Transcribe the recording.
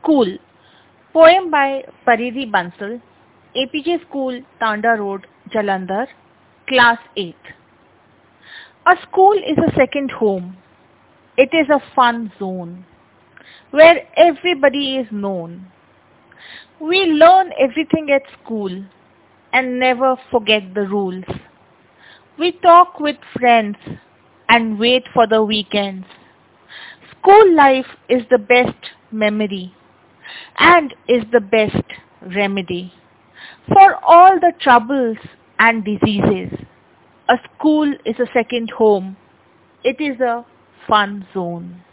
School. Poem by Paridi Bansal. APJ School, Tanda Road, Jalandhar. Class 8th. A school is a second home. It is a fun zone where everybody is known. We learn everything at school and never forget the rules. We talk with friends and wait for the weekends. School life is the best memory and is the best remedy for all the troubles and diseases. A school is a second home. It is a fun zone.